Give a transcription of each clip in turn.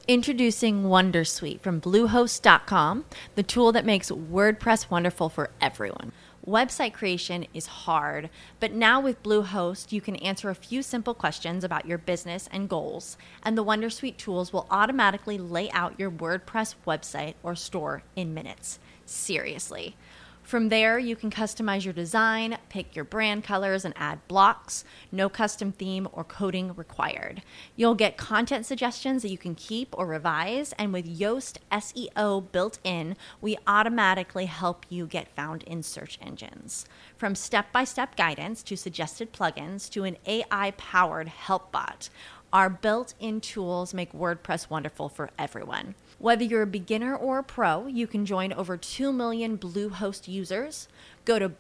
Introducing Wondersuite from Bluehost.com, the tool that makes WordPress wonderful for everyone. Website creation is hard, but now with Bluehost, you can answer a few simple questions about your business and goals, and the Wondersuite tools will automatically lay out your WordPress website or store in minutes. Seriously. From there, you can customize your design, pick your brand colors, and add blocks. No custom theme or coding required. You'll get content suggestions that you can keep or revise, and with Yoast SEO built in, we automatically help you get found in search engines. From step-by-step guidance to suggested plugins to an AI-powered help bot, our built-in tools make WordPress wonderful for everyone. Whether you're a beginner or a pro, you can join over 2 million Bluehost users. Go to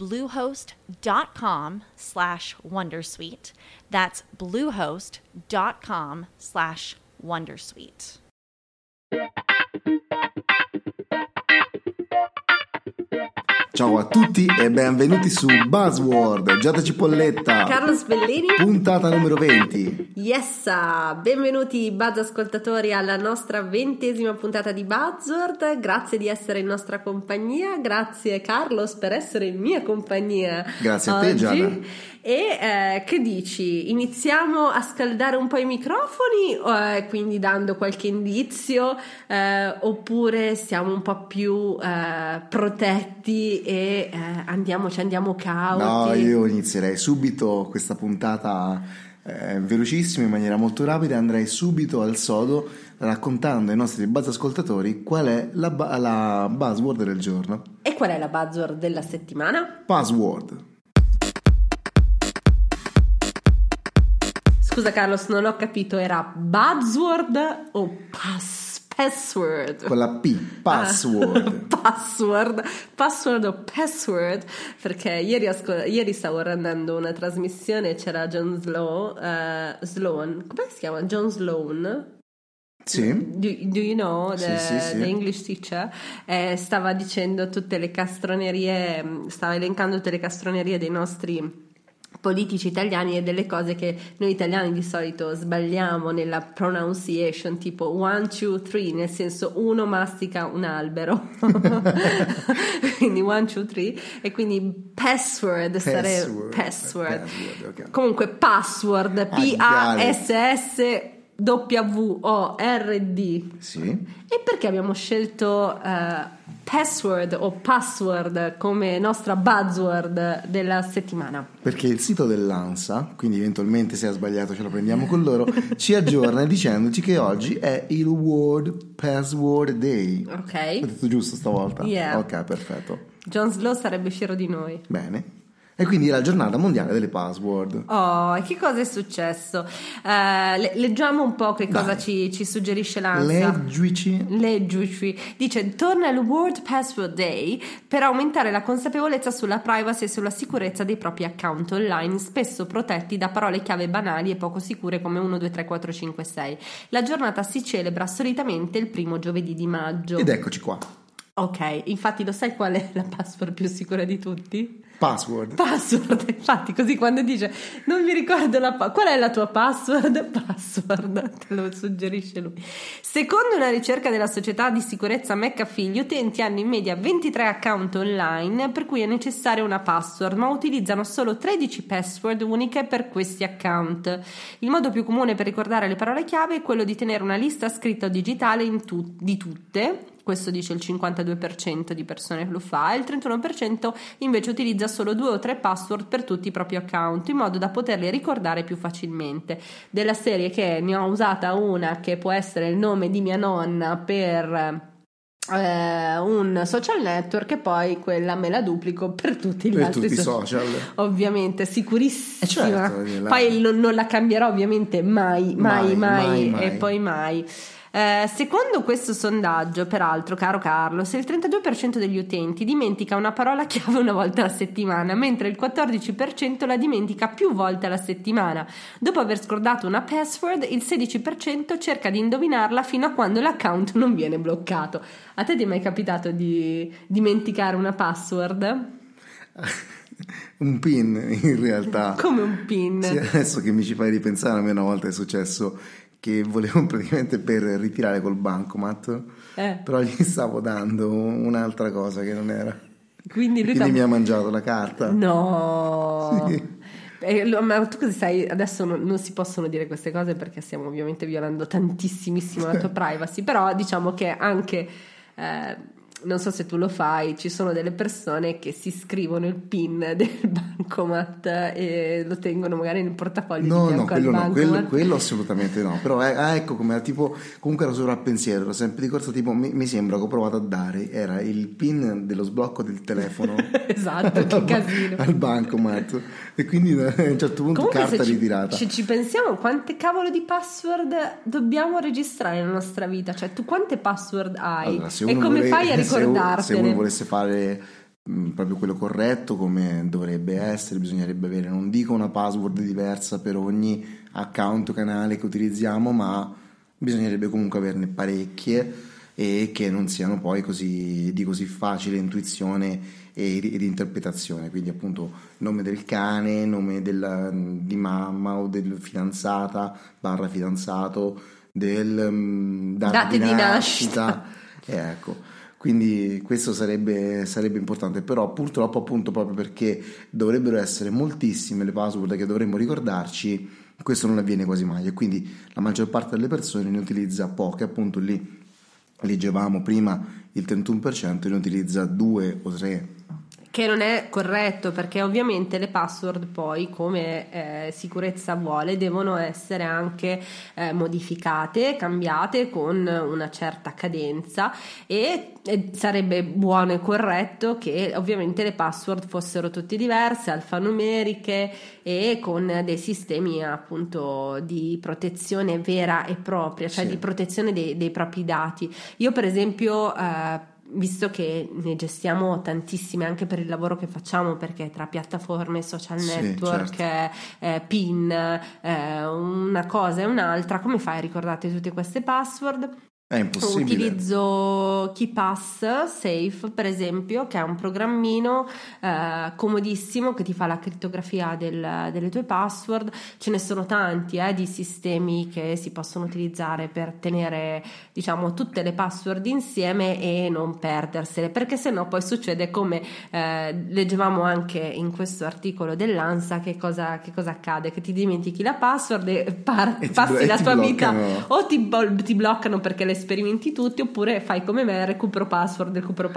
bluehost.com/wondersuite. That's bluehost.com/wondersuite. Ciao a tutti e benvenuti su Buzzword. Giada Cipolletta, Carlo Spellini, puntata numero 20. Yes, benvenuti Buzz ascoltatori alla nostra 20ª puntata di Buzzword. Grazie di essere in nostra compagnia. Grazie Carlos per essere in mia compagnia. Grazie oggi. A te Giada. E che dici? Iniziamo a scaldare un po' i microfoni, quindi dando qualche indizio, oppure siamo un po' più protetti e andiamo cauti? No, io inizierei subito questa puntata velocissima, in maniera molto rapida. Andrei subito al sodo raccontando ai nostri buzz ascoltatori qual è la buzzword del giorno. E qual è la buzzword della settimana? Buzzword. Scusa Carlos, non ho capito, era buzzword o password? Con la P, password. Password o password? Perché ieri stavo guardando una trasmissione e c'era John Sloan, come si chiama? John Sloan? Sì. Do you know sì. the English teacher? Stava dicendo tutte le castronerie, stava elencando tutte le castronerie dei nostri politici italiani e delle cose che noi italiani di solito sbagliamo nella pronunciation, tipo 1, 2, 3, nel senso uno mastica un albero. Quindi 1, 2, 3, e quindi password sarebbe password. Okay. Comunque password, PASSWORD. Sì. E perché abbiamo scelto password o password come nostra buzzword della settimana? Perché il sito dell'ANSA, quindi eventualmente se ha sbagliato ce lo prendiamo con loro, ci aggiorna dicendoci che oggi è il World Password Day. Ok. Ho detto giusto stavolta? Yeah. Ok, perfetto. John Slow sarebbe fiero di noi. Bene. E quindi è la giornata mondiale delle password. Oh, e che cosa è successo? Leggiamo un po' che cosa ci suggerisce l'ANSA. Leggici. Dice: torna il World Password Day per aumentare la consapevolezza sulla privacy e sulla sicurezza dei propri account online, spesso protetti da parole chiave banali e poco sicure come 1, 2, 3, 4, 5, 6. La giornata si celebra solitamente il primo giovedì di maggio. Ed eccoci qua. Ok, infatti lo sai qual è la password più sicura di tutti? Password, infatti, così quando dice non mi ricordo qual è la tua password, te lo suggerisce lui. Secondo una ricerca della società di sicurezza McAfee, gli utenti hanno in media 23 account online per cui è necessaria una password, ma utilizzano solo 13 password uniche per questi account. Il modo più comune per ricordare le parole chiave è quello di tenere una lista scritta o digitale di tutte. Questo dice il 52% di persone che lo fa, e il 31% invece utilizza solo 2 o 3 password per tutti i propri account, in modo da poterli ricordare più facilmente. Della serie che ne ho usata una che può essere il nome di mia nonna per un social network, e poi quella me la duplico per tutti gli altri social. Ovviamente, sicurissima. Certo, poi non la cambierò ovviamente mai. E poi mai. Secondo questo sondaggio, peraltro, caro Carlos, il 32% degli utenti dimentica una parola chiave una volta alla settimana, mentre il 14% la dimentica più volte alla settimana. Dopo aver scordato una password, il 16% cerca di indovinarla fino a quando l'account non viene bloccato. A te ti è mai capitato di dimenticare una password? Un pin, in realtà. Come un pin? Sì, adesso che mi ci fai ripensare, a me una volta è successo che volevo praticamente per ritirare col bancomat, però gli stavo dando un'altra cosa che non era. Quindi lui mi ha mangiato la carta. No. Sì. Ma tu cosa sai? Adesso non si possono dire queste cose perché stiamo ovviamente violando tantissimissimo la tua privacy, però diciamo che anche non so se tu lo fai, ci sono delle persone che si scrivono il PIN del bancomat e lo tengono magari nel portafoglio di fianco al bancomat. Quello assolutamente no, però ecco come tipo, comunque ero sopra al pensiero, ero sempre di corsa, tipo mi sembra che ho provato a dare, era il PIN dello sblocco del telefono. Esatto, che casino. Al bancomat, e quindi a un certo punto comunque carta ritirata. Se ci pensiamo, quante cavolo di password dobbiamo registrare nella nostra vita? Cioè, tu quante password hai? Allora, e come fai a ricordartene? Se uno volesse fare proprio quello corretto, come dovrebbe essere, bisognerebbe avere, non dico una password diversa per ogni account o canale che utilizziamo, ma bisognerebbe comunque averne parecchie e che non siano poi di così facile intuizione ed interpretazione. Quindi appunto nome del cane, nome di mamma o del fidanzata / fidanzato, date di nascita. Ecco, quindi questo sarebbe importante, però purtroppo appunto proprio perché dovrebbero essere moltissime le password che dovremmo ricordarci, questo non avviene quasi mai, e quindi la maggior parte delle persone ne utilizza poche. Appunto lì leggevamo prima il 31% ne utilizza 2 o 3, che non è corretto, perché ovviamente le password poi, come sicurezza vuole, devono essere anche modificate, cambiate con una certa cadenza, e sarebbe buono e corretto che ovviamente le password fossero tutte diverse, alfanumeriche e con dei sistemi appunto di protezione vera e propria, cioè di protezione dei propri dati. Io per esempio visto che ne gestiamo tantissime anche per il lavoro che facciamo, perché tra piattaforme, social network, certo, PIN, una cosa e un'altra, come fai a ricordarti tutte queste password? È impossibile. Utilizzo KeePass Safe, per esempio, che è un programmino comodissimo che ti fa la crittografia delle tue password. Ce ne sono tanti di sistemi che si possono utilizzare per tenere, diciamo, tutte le password insieme e non perdersele, perché sennò poi succede come leggevamo anche in questo articolo dell'ANSA, che cosa accade? Che ti dimentichi la password e passi la tua vita, o ti bloccano perché le sperimenti tutti, oppure fai come me, recupero password,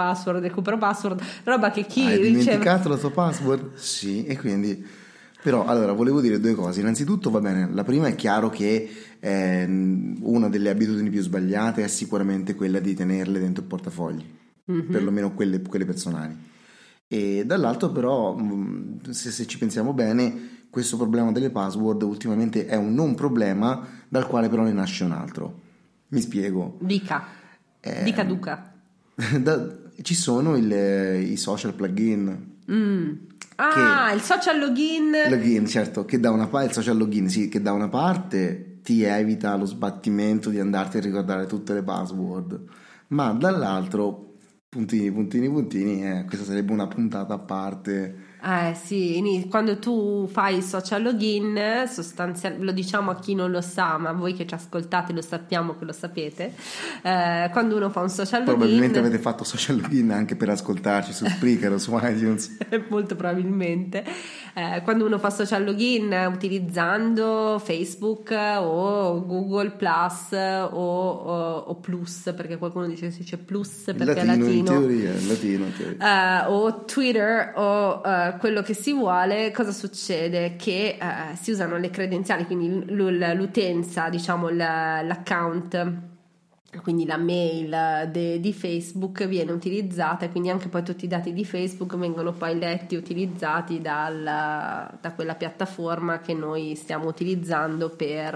roba che chi hai riceve... dimenticato la tua password? Sì, e quindi però allora volevo dire due cose. Innanzitutto, va bene, la prima è chiaro che una delle abitudini più sbagliate è sicuramente quella di tenerle dentro il portafogli, perlomeno quelle personali, e dall'altro però se ci pensiamo bene, questo problema delle password ultimamente è un non problema dal quale però ne nasce un altro. Mi spiego. Dica Duca. Ci sono i social plugin. Il social login, certo, che da una parte, il social login, sì, che da una parte ti evita lo sbattimento di andarti a ricordare tutte le password, ma dall'altro, puntini, questa sarebbe una puntata a parte. Sì, quando tu fai il social login, sostanzialmente, lo diciamo a chi non lo sa, ma voi che ci ascoltate lo sappiamo che lo sapete, quando uno fa un social login, probabilmente avete fatto social login anche per ascoltarci su Spreaker o su iTunes. Molto probabilmente. Quando uno fa social login utilizzando Facebook o Google Plus o Plus, perché qualcuno dice che si dice Plus perché è latino. In teoria. O Twitter o quello che si vuole, cosa succede? Che si usano le credenziali, quindi l'utenza, diciamo l'account, quindi la mail di Facebook viene utilizzata, e quindi anche poi tutti i dati di Facebook vengono poi letti e utilizzati da quella piattaforma che noi stiamo utilizzando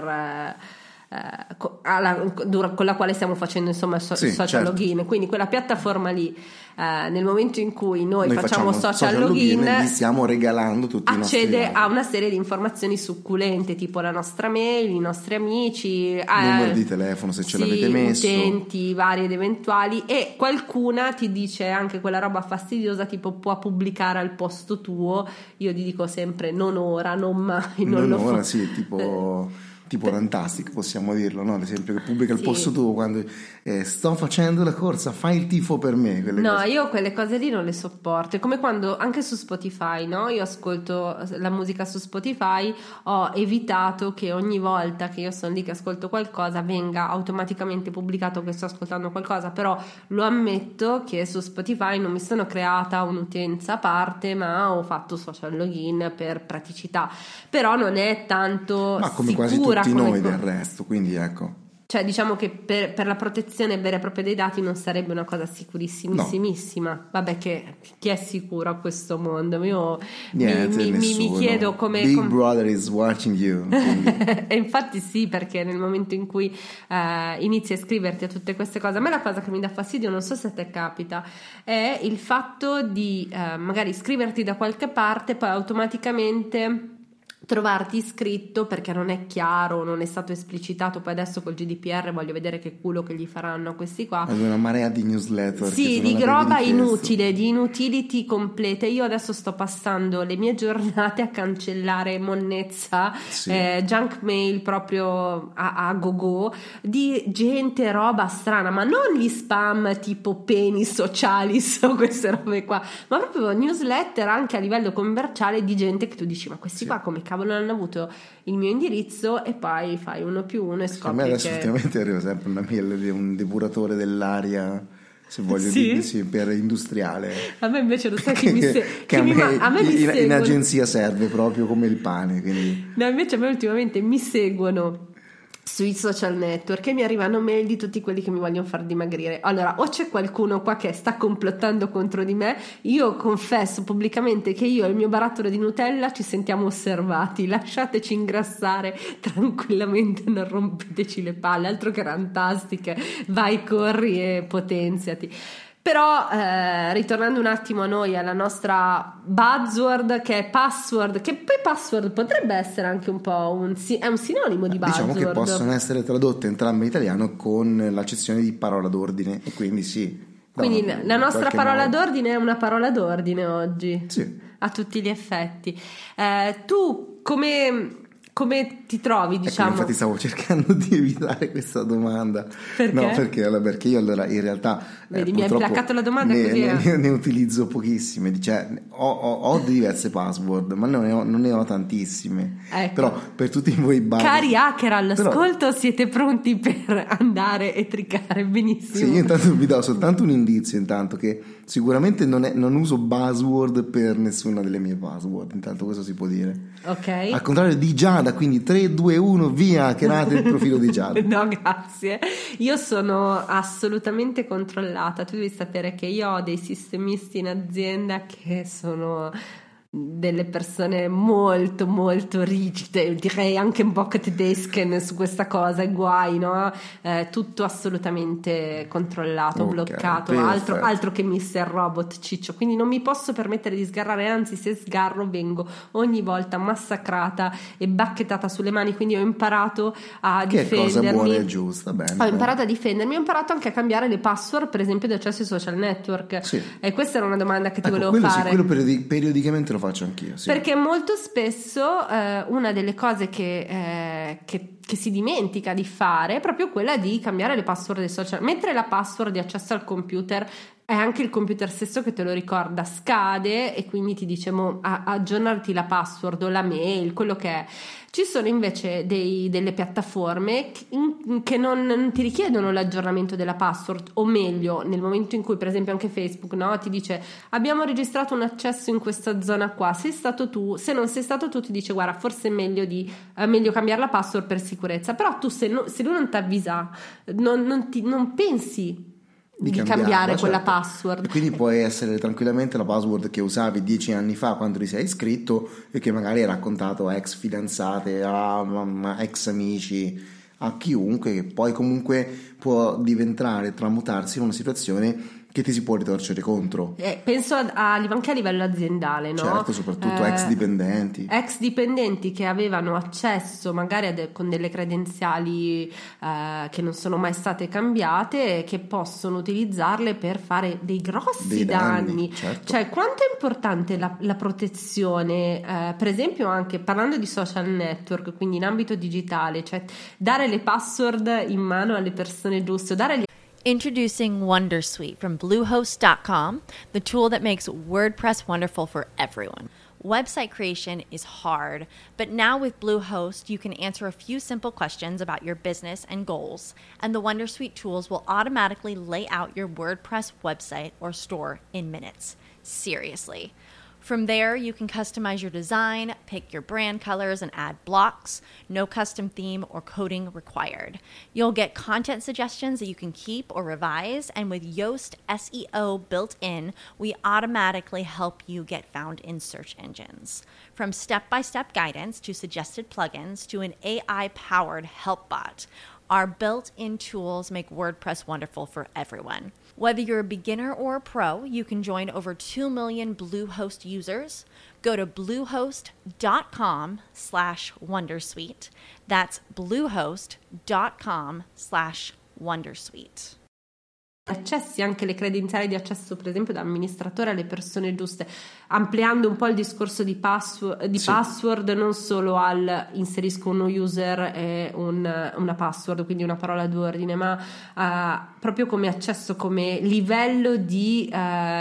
con la quale stiamo facendo insomma social certo. login. Quindi quella piattaforma lì, nel momento in cui noi facciamo social login, gli stiamo regalando tutti accede a una serie di informazioni succulente, tipo la nostra mail, i nostri amici, numero di telefono se ce l'avete messo, utenti vari ed eventuali, e qualcuna ti dice anche quella roba fastidiosa tipo può pubblicare al posto tuo. Io ti dico sempre non ora, non mai, non lo ora, sì, tipo tipo Rantastic, possiamo dirlo, no? Ad esempio, che pubblica il Sì. posto tuo quando sto facendo la corsa, fai il tifo per me. Quelle No, cose. io quelle cose lì non le sopporto. È come quando anche su Spotify, no? Io ascolto la musica su Spotify, ho evitato che ogni volta che io sono lì che ascolto qualcosa venga automaticamente pubblicato che sto ascoltando qualcosa, però lo ammetto che su Spotify non mi sono creata un'utenza a parte, ma ho fatto social login per praticità. Però non è tanto Ma come sicura quasi tutti come noi del resto, quindi ecco. Cioè, diciamo che per la protezione vera e propria dei dati non sarebbe una cosa sicurissimissima. Vabbè, che chi è sicuro a questo mondo? Io Niente, mi nessuno. chiedo come... Big Brother is watching you. quindi- E infatti sì, perché nel momento in cui inizi a iscriverti a tutte queste cose, a me la cosa che mi dà fastidio, non so se a te capita, è il fatto di magari iscriverti da qualche parte, poi automaticamente trovarti iscritto perché non è chiaro, non è stato esplicitato. Poi adesso col GDPR voglio vedere che culo che gli faranno a questi qua. Ad una marea di newsletter. Sì, che sono di andate roba richiesto. inutile, di inutility complete. Io adesso sto passando le mie giornate a cancellare monnezza, Sì. junk mail proprio a go-go, di gente, roba strana, ma non gli spam tipo penis socialis o queste robe qua, ma proprio newsletter anche a livello commerciale di gente che tu dici, ma questi Sì. qua come cavolo hanno avuto il mio indirizzo, e poi fai 1+1 e A scopri me adesso che... ultimamente arriva sempre una mail di un depuratore dell'aria, se voglio Sì? dire, sì, per industriale. A me invece lo sai che mi che a me mi in seguono. agenzia serve proprio come il pane, quindi... No, invece a me ultimamente mi seguono sui social network e mi arrivano mail di tutti quelli che mi vogliono far dimagrire. Allora, o c'è qualcuno qua che sta complottando contro di me. Io confesso pubblicamente che io e il mio barattolo di Nutella ci sentiamo osservati. Lasciateci ingrassare tranquillamente, non rompeteci le palle, altro che Rantastic, vai, corri e potenziati. Però ritornando un attimo a noi, alla nostra buzzword che è password, che poi password potrebbe essere anche un po' è un sinonimo di buzzword. Diciamo che possono essere tradotte entrambe in italiano con l'accezione di parola d'ordine, e quindi sì. Quindi no, la in nostra qualche parola modo. d'ordine è una parola d'ordine oggi, Sì. a tutti gli effetti. Tu come ti trovi, Ecco, diciamo? infatti stavo cercando di evitare questa domanda. Perché? No, perché io allora in realtà Vedi, mi hai purtroppo placcato la domanda così ne utilizzo pochissime. Cioè, ho diverse password, ma non ne ho tantissime. Ecco. Però per tutti voi Cari hacker all'ascolto, Però- siete pronti per andare e triccare benissimo? Sì, io intanto vi do soltanto un indizio, intanto, che sicuramente non uso buzzword per nessuna delle mie password, intanto questo si può dire. Ok. Al contrario di Giada, quindi 3, 2, 1, via, hackerate il profilo di Giada. No, grazie. Io sono assolutamente controllata. Tu devi sapere che io ho dei sistemisti in azienda che sono delle persone molto molto rigide, direi anche un po' tedesche su questa cosa, e guai, no? Tutto assolutamente controllato, Ok, bloccato, perfetto. altro che Mr. Robot Ciccio, quindi non mi posso permettere di sgarrare, anzi se sgarro vengo ogni volta massacrata e bacchettata sulle mani, quindi ho imparato a Che è cosa difendermi. buona e giusta, bene. Ho imparato a difendermi, ho imparato anche a cambiare le password, per esempio, di accesso ai social network. Sì. E questa era una domanda che ti Ecco, volevo quello fare. sì, quello periodicamente lo faccio anch'io, sì. Perché molto spesso una delle cose che si dimentica di fare è proprio quella di cambiare le password dei social. Mentre la password di accesso al computer è anche il computer stesso che te lo ricorda, scade e quindi ti dice aggiornarti la password o la mail, quello che è. Ci sono invece delle piattaforme che non ti richiedono l'aggiornamento della password, o meglio, nel momento in cui per esempio anche Facebook, no, ti dice abbiamo registrato un accesso in questa zona qua, sei stato tu, se non sei stato tu ti dice guarda forse è meglio cambiare la password per sicurezza, però tu se lui non ti avvisa non pensi di cambiare quella certo. password. E quindi può essere tranquillamente la password che usavi 10 anni fa quando ti sei iscritto e che magari hai raccontato a ex fidanzate, a ex amici, a chiunque, che poi comunque può tramutarsi in una situazione che ti si può ritorcere contro. Penso anche a livello aziendale, no? Certo, soprattutto ex dipendenti che avevano accesso magari con delle credenziali che non sono mai state cambiate, che possono utilizzarle per fare dei grossi danni. Certo. Cioè, quanto è importante la protezione, per esempio anche parlando di social network, quindi in ambito digitale, cioè dare le password in mano alle persone giuste, Introducing Wondersuite from Bluehost.com, the tool that makes WordPress wonderful for everyone. Website creation is hard, but now with Bluehost, you can answer a few simple questions about your business and goals, and the Wondersuite tools will automatically lay out your WordPress website or store in minutes. Seriously. From there, you can customize your design, pick your brand colors, and add blocks. No custom theme or coding required. You'll get content suggestions that you can keep or revise, and with Yoast SEO built in, we automatically help you get found in search engines. From step-by-step guidance to suggested plugins to an AI-powered help bot, our built-in tools make WordPress wonderful for everyone. Whether you're a beginner or a pro, you can join over 2 million Bluehost users. Go to bluehost.com/wondersuite. That's bluehost.com/wondersuite. Accessi anche le credenziali di accesso, per esempio da amministratore, alle persone giuste, ampliando un po' il discorso di password, non solo al inserisco uno user e una password, quindi una parola d'ordine, ma proprio come accesso, come livello di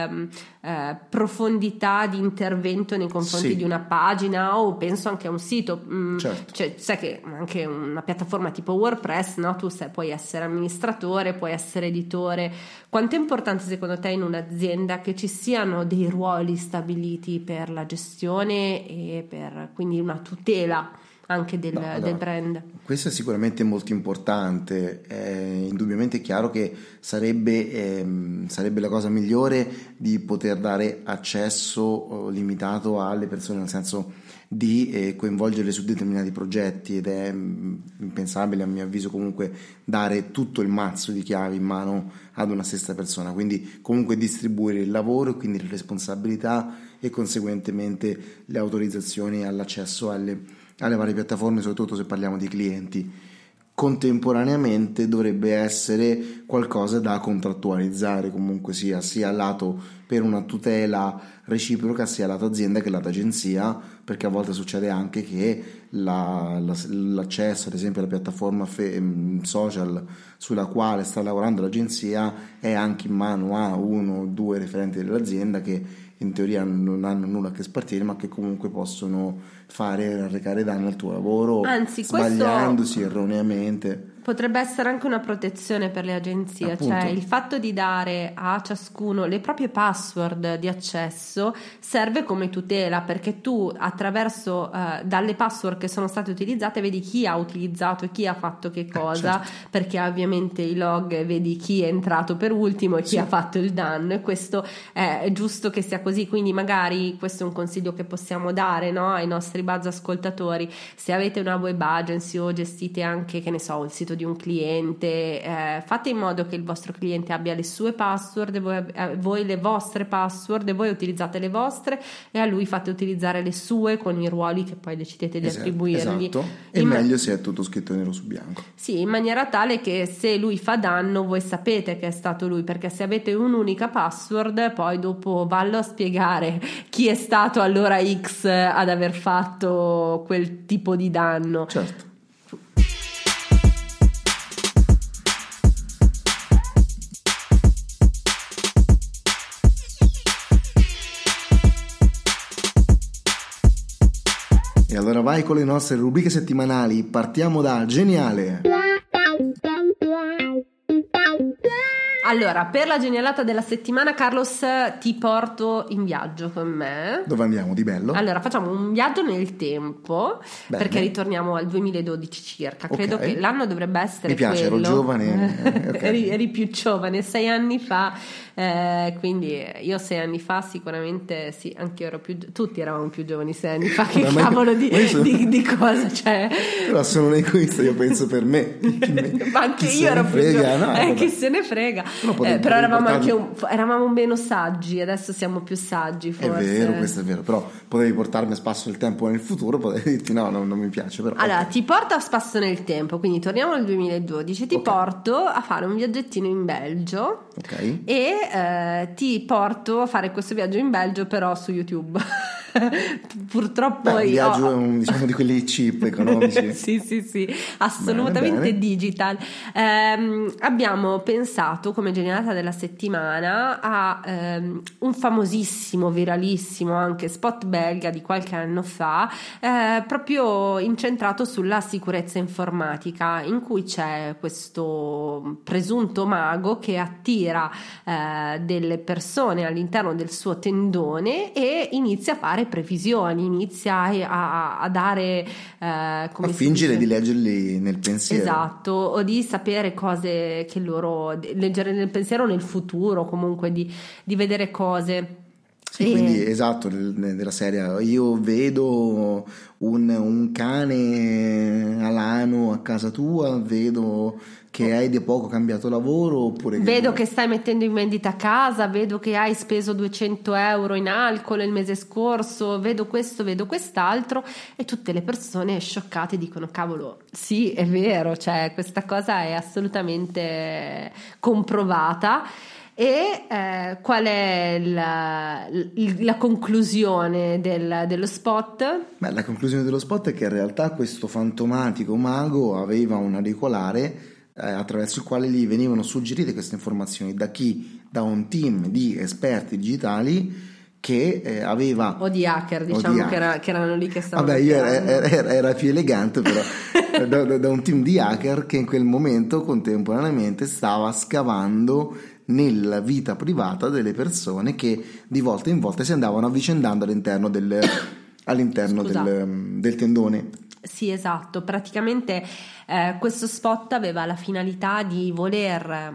profondità di intervento nei confronti di una pagina, o penso anche a un sito. Certo. Cioè, sai che anche una piattaforma tipo WordPress, no? Tu puoi essere amministratore, puoi essere editore. Quanto è importante secondo te in un'azienda che ci siano dei ruoli stabiliti per la gestione e per quindi una tutela anche del brand? Questo è sicuramente molto importante. È indubbiamente chiaro che sarebbe la cosa migliore di poter dare accesso limitato alle persone, nel senso di coinvolgerle su determinati progetti, ed è impensabile, a mio avviso, comunque dare tutto il mazzo di chiavi in mano ad una stessa persona, quindi comunque distribuire il lavoro e quindi le responsabilità e conseguentemente le autorizzazioni all'accesso alle varie piattaforme, soprattutto se parliamo di clienti. Contemporaneamente dovrebbe essere qualcosa da contrattualizzare, comunque sia lato per una tutela reciproca sia lato azienda che lato agenzia, perché a volte succede anche che l'accesso ad esempio alla piattaforma social sulla quale sta lavorando l'agenzia è anche in mano a uno o due referenti dell'azienda che in teoria non hanno nulla a che spartire, ma che comunque possono arrecare danno al tuo lavoro, anzi, sbagliandosi erroneamente. Potrebbe essere anche una protezione per le agenzie, appunto. Cioè il fatto di dare a ciascuno le proprie password di accesso serve come tutela, perché tu attraverso dalle password che sono state utilizzate vedi chi ha utilizzato e chi ha fatto che cosa, certo. Perché ovviamente i log vedi chi è entrato per ultimo e chi ha fatto il danno, e questo è giusto che sia così. Quindi magari questo è un consiglio che possiamo dare, no, ai nostri buzz ascoltatori: se avete una web agency o gestite anche, che ne so, il sito di un cliente, fate in modo che il vostro cliente abbia le sue password, voi le vostre password, e voi utilizzate le vostre e a lui fate utilizzare le sue con i ruoli che poi decidete di attribuirgli. Esatto. E meglio se è tutto scritto nero su bianco. Sì, in maniera tale che se lui fa danno voi sapete che è stato lui, perché se avete un'unica password poi dopo vallo a spiegare chi è stato all'ora X ad aver fatto quel tipo di danno. Certo. E allora vai con le nostre rubriche settimanali. Partiamo da Geniale. Allora, per la genialata della settimana, Carlos, ti porto in viaggio con me. Dove andiamo di bello? Allora, facciamo un viaggio nel tempo. Bene. Perché ritorniamo al 2012 circa. Credo che l'anno dovrebbe essere quello. Mi piace, ero giovane. Okay. eri più giovane, 6 anni fa. Quindi io 6 anni fa sicuramente sì, anche io ero tutti eravamo più giovani 6 anni fa. Che cavolo di cosa c'è? Però sono un egoista, io penso per me. Ma anche io ero più giovane. Chi se ne frega. però eravamo meno saggi, adesso siamo più saggi forse. È vero, questo è vero, però potevi portarmi a spasso nel tempo nel futuro, potevi dirti no, non mi piace. Però, allora, ti porto a spasso nel tempo, quindi torniamo al 2012, ti porto a fare un viaggettino in Belgio, e ti porto a fare questo viaggio in Belgio però su YouTube. Purtroppo un viaggio diciamo di quelli cheap, economici. sì, assolutamente bene. Digital. Abbiamo pensato come genialata della settimana a un famosissimo, viralissimo anche spot belga di qualche anno fa, proprio incentrato sulla sicurezza informatica, in cui c'è questo presunto mago che attira delle persone all'interno del suo tendone e inizia a fare previsioni, inizia a dare a fingere di leggerli nel pensiero, esatto, o di sapere cose che loro leggere nel pensiero nel futuro, comunque di vedere cose. Sì, quindi esatto, della serie io vedo un cane alano a casa tua, vedo che hai di poco cambiato lavoro, oppure vedo che stai mettendo in vendita casa, vedo che hai speso 200 euro in alcol il mese scorso, vedo questo, vedo quest'altro, e tutte le persone scioccate dicono cavolo, sì, è vero, cioè questa cosa è assolutamente comprovata. E qual è la conclusione dello spot? Beh, la conclusione dello spot è che in realtà questo fantomatico mago aveva un auricolare attraverso il quale gli venivano suggerite queste informazioni da un team di esperti digitali che aveva o di hacker, diciamo, che erano lì che stavano. Vabbè, era più elegante, però da un team di hacker che in quel momento contemporaneamente stava scavando nella vita privata delle persone che di volta in volta si andavano avvicendando all'interno del tendone. Sì, esatto, praticamente questo spot aveva la finalità di voler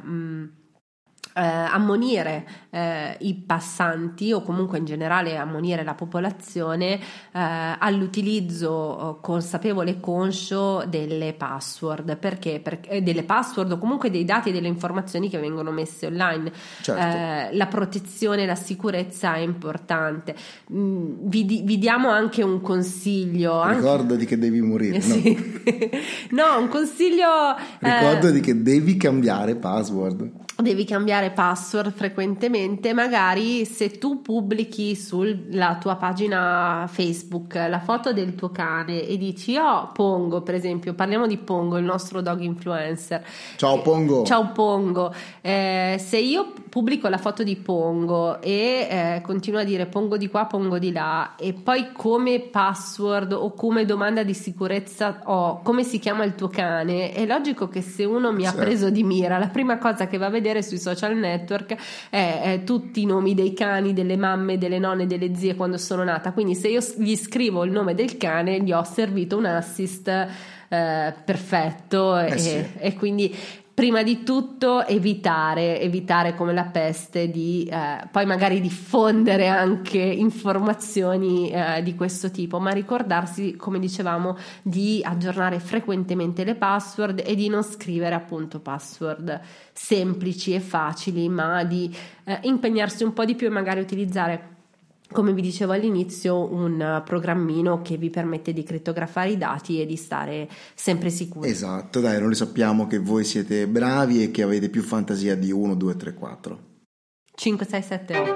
ammonire i passanti, o comunque in generale ammonire la popolazione all'utilizzo consapevole e conscio delle password. Perché delle password o comunque dei dati e delle informazioni che vengono messe online. Certo. La protezione e la sicurezza è importante. Vi diamo anche un consiglio. Ricordati che devi morire. Sì. No, un consiglio. Ricordati che devi cambiare password. Devi cambiare password frequentemente. Magari se tu pubblichi sulla tua pagina Facebook la foto del tuo cane e dici Pongo, per esempio, parliamo di Pongo, il nostro dog influencer. Ciao Pongo. Ciao Pongo. Se io pubblico la foto di Pongo e continuo a dire Pongo di qua, Pongo di là, e poi come password o come domanda di sicurezza ho come si chiama il tuo cane, è logico che se uno mi ha preso di mira, la prima cosa che va a vedere sui social network è tutti i nomi dei cani, delle mamme, delle nonne, delle zie quando sono nata. Quindi se io gli scrivo il nome del cane gli ho servito un assist perfetto. E quindi prima di tutto evitare come la peste di poi magari diffondere anche informazioni di questo tipo, ma ricordarsi, come dicevamo, di aggiornare frequentemente le password e di non scrivere appunto password semplici e facili, ma di impegnarsi un po' di più e magari utilizzare, come vi dicevo all'inizio, un programmino che vi permette di crittografare i dati e di stare sempre sicuri. Esatto, dai, noi sappiamo che voi siete bravi e che avete più fantasia di 1, 2, 3, 4. 5, 6, 7, 8.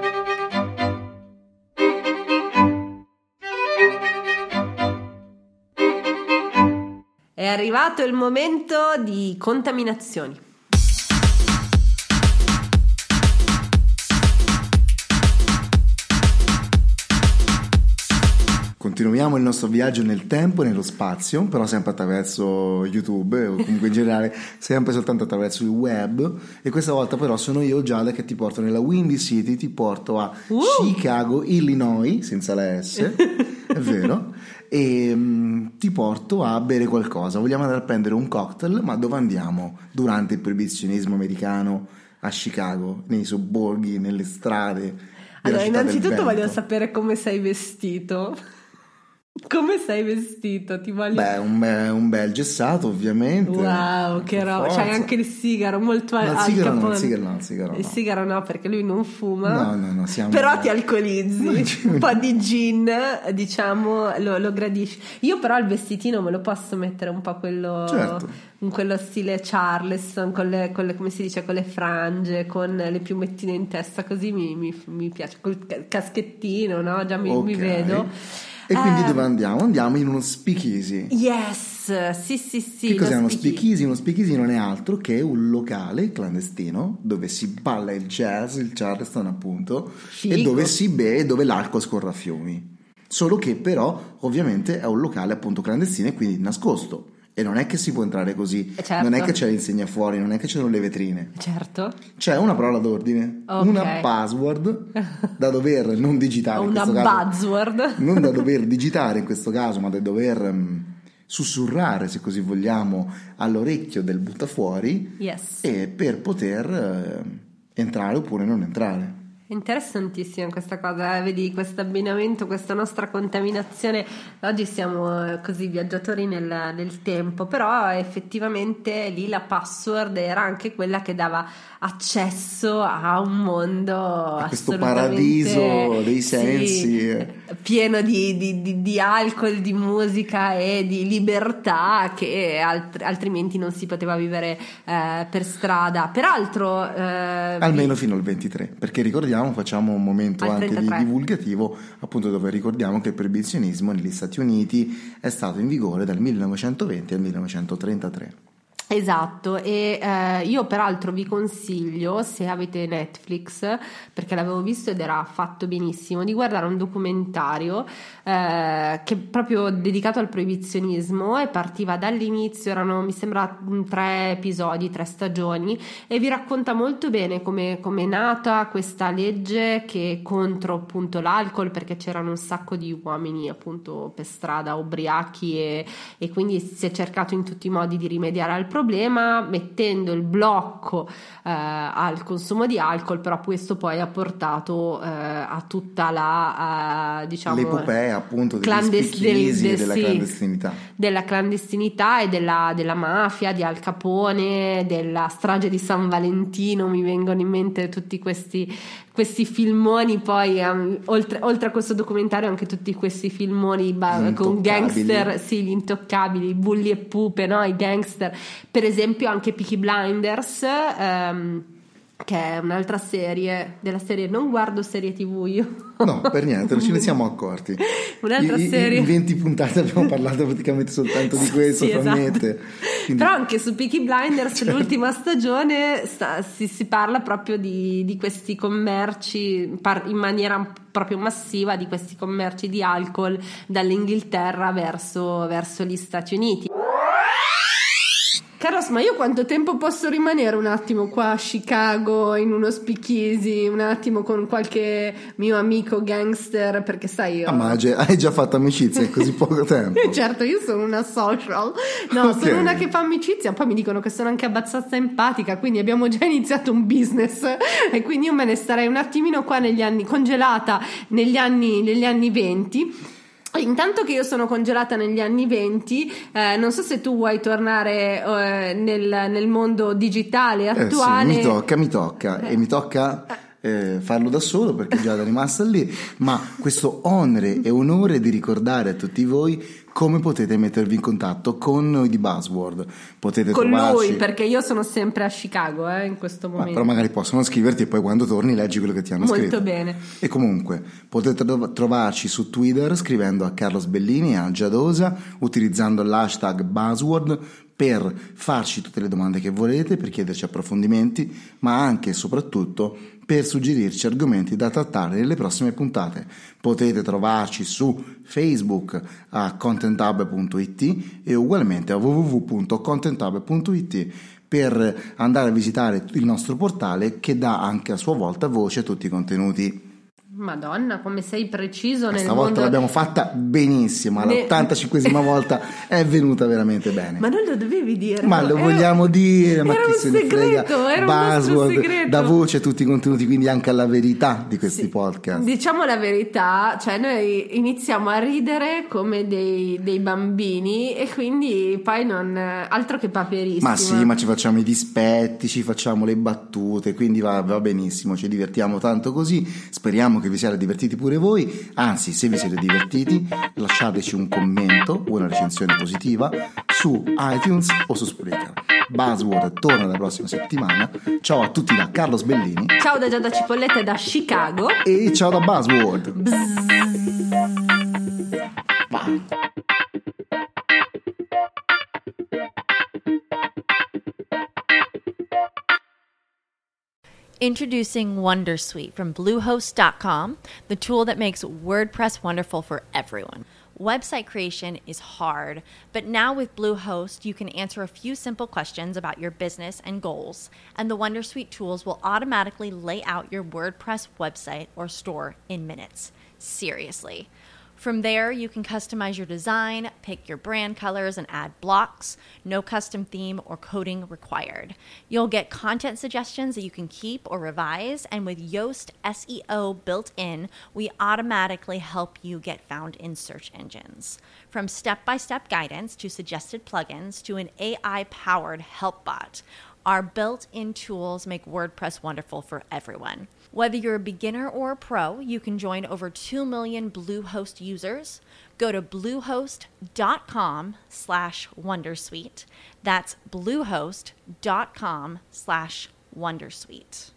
È arrivato il momento di contaminazioni. Continuiamo il nostro viaggio nel tempo e nello spazio, però sempre attraverso YouTube, o comunque in generale sempre soltanto attraverso il web, e questa volta però sono io, Giada, che ti porto nella Windy City, ti porto a Chicago, Illinois, senza la S, è vero, e ti porto a bere qualcosa. Vogliamo andare a prendere un cocktail, ma dove andiamo durante il proibizionismo americano a Chicago, nei sobborghi, nelle strade? Allora, innanzitutto voglio sapere come sei vestito. Come sei vestito? Ti voglio... Beh, un bel gessato, ovviamente. Wow, che roba. C'hai anche il sigaro molto no, al capone. Il sigaro no, perché lui non fuma. No, però ti alcolizzi. Un po' di gin, diciamo, lo gradisci. Io però il vestitino me lo posso mettere un po' quello... Certo. In quello stile Charleston, con le come si dice, con le frange, con le piumettine in testa, così mi piace. Col caschettino, no? Già mi vedo. E quindi dove andiamo? Andiamo in uno speakeasy. Yes, sì. Che cos'è uno speakeasy? Uno speakeasy non è altro che un locale clandestino dove si balla il jazz, il Charleston appunto, Figo. e dove si beve, dove l'alcol scorre a fiumi. Solo che però ovviamente è un locale appunto clandestino e quindi nascosto. E non è che si può entrare così, certo. Non è che c'è l'insegna fuori, non è che ci sono le vetrine. Certo. C'è una parola d'ordine, okay. Una password da dover non digitare in questo caso. Una buzzword. Non da dover digitare in questo caso, ma da dover sussurrare, se così vogliamo, all'orecchio del buttafuori. Yes. E per poter entrare oppure non entrare. Interessantissima questa cosa, vedi questo abbinamento, questa nostra contaminazione. Oggi siamo così viaggiatori nel tempo, però effettivamente lì la password era anche quella che dava accesso a un mondo a questo paradiso dei sensi, sì, pieno di alcol, di musica e di libertà che altrimenti non si poteva vivere per strada. Peraltro almeno fino al 23, perché ricordiamo, facciamo un momento anche di divulgativo, appunto, dove ricordiamo che il proibizionismo negli Stati Uniti è stato in vigore dal 1920 al 1933. Esatto, e io peraltro vi consiglio, se avete Netflix, perché l'avevo visto ed era fatto benissimo, di guardare un documentario che è proprio dedicato al proibizionismo e partiva dall'inizio, erano mi sembra 3 episodi, 3 stagioni, e vi racconta molto bene come è nata questa legge che contro appunto l'alcol, perché c'erano un sacco di uomini appunto per strada ubriachi e quindi si è cercato in tutti i modi di rimediare al problema mettendo il blocco al consumo di alcol, però questo poi ha portato a tutta la diciamo l'epopea appunto della clandestinità e della mafia, di Al Capone, della strage di San Valentino. Mi vengono in mente tutti questi filmoni, poi oltre a questo documentario anche tutti questi filmoni con gangster, sì, gli intoccabili, bulli e pupe, no? I gangster, per esempio anche Peaky Blinders, che è un'altra serie della serie. Non guardo serie TV io. No, per niente, non ce ne siamo accorti. Un'altra serie. In 20 puntate abbiamo parlato praticamente soltanto di questo, sì, esatto. Quindi... Però anche su Peaky Blinders, l'ultima stagione, si parla proprio di questi commerci in maniera proprio massiva, di questi commerci di alcol dall'Inghilterra verso gli Stati Uniti. Carlos, ma io quanto tempo posso rimanere un attimo qua a Chicago in uno speakeasy, un attimo con qualche mio amico gangster, perché sai io... ma hai già fatto amicizia in così poco tempo? Certo, io sono una social, no, okay. Sono una che fa amicizia, poi mi dicono che sono anche abbastanza empatica, quindi abbiamo già iniziato un business e quindi io me ne starei un attimino qua congelata negli anni 20. Intanto che io sono congelata negli anni 20, non so se tu vuoi tornare nel mondo digitale attuale. Sì, mi tocca e mi tocca farlo da solo, perché già è rimasta lì, ma questo onere e onore di ricordare a tutti voi come potete mettervi in contatto con noi di Buzzword. Potete con trovarci... lui, perché io sono sempre a Chicago in questo momento. Però magari possono scriverti e poi quando torni leggi quello che ti hanno scritto. Molto bene. E comunque potete trovarci su Twitter scrivendo a Carlos Bellini e a Giadosa, utilizzando l'hashtag Buzzword per farci tutte le domande che volete, per chiederci approfondimenti, ma anche e soprattutto per suggerirci argomenti da trattare nelle prossime puntate. Potete trovarci su Facebook a contenthub.it e ugualmente a www.contenthub.it per andare a visitare il nostro portale, che dà anche a sua volta voce a tutti i contenuti. Madonna, come sei preciso nel Stavolta mondo. l'abbiamo fatta benissimo, all'85esima volta è venuta veramente bene. Ma non lo dovevi dire. Ma lo vogliamo dire, ma era chi un se ne frega. segreto, era un nostro Buzzword segreto. dà voce a tutti i contenuti, quindi anche alla verità di questi Sì. podcast. Diciamo la verità, cioè noi iniziamo a ridere come dei bambini e quindi poi non altro che paperissimo. Ma sì, ma ci facciamo i dispetti, ci facciamo le battute, quindi va benissimo, ci divertiamo tanto così. Speriamo che vi siate divertiti pure voi, anzi se vi siete divertiti lasciateci un commento o una recensione positiva su iTunes o su Spreaker. Buzzword torna la prossima settimana. Ciao a tutti da Carlos Bellini. Ciao da Giada Cipolletta da Chicago. E ciao da Buzzword. Vai. Introducing Wondersuite from Bluehost.com, the tool that makes WordPress wonderful for everyone. Website creation is hard, but now with Bluehost, you can answer a few simple questions about your business and goals, and the Wondersuite tools will automatically lay out your WordPress website or store in minutes. Seriously. From there, you can customize your design, pick your brand colors, and add blocks. No custom theme or coding required. You'll get content suggestions that you can keep or revise, and with Yoast SEO built in, we automatically help you get found in search engines. From step-by-step guidance to suggested plugins to an AI-powered help bot, our built-in tools make WordPress wonderful for everyone. Whether you're a beginner or a pro, you can join over 2 million Bluehost users. Go to bluehost.com/wondersuite. That's bluehost.com/wondersuite.